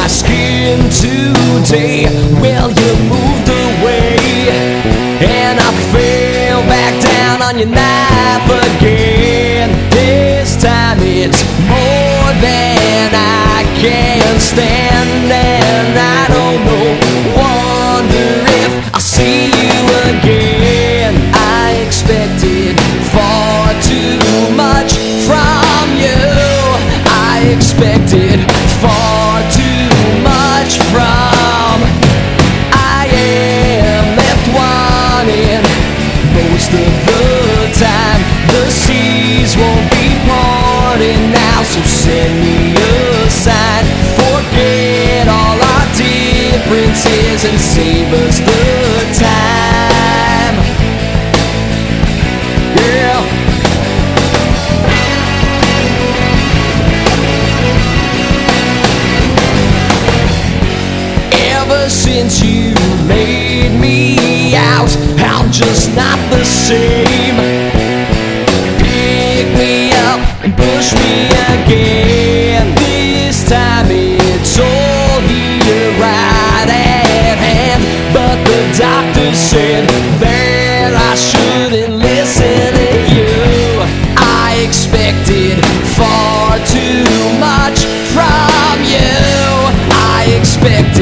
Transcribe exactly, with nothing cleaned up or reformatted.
skin today. Well, you moved away, and I fell back down on your knife again. This time it's more than I can stand, and I don't know, wonder if I'll see you again. I expected far too much from you. I expected far too much from. I am left wanting most of the time. The seas won't be parted now, so send me a sign. Forget all our differences and save us the time. Yeah. Ever since you made me out, I'm just not the same. Pick me up and push me again. This time it's all here right at hand, but the doctor said that I shouldn't listen to you. I expected far too much from you. I expected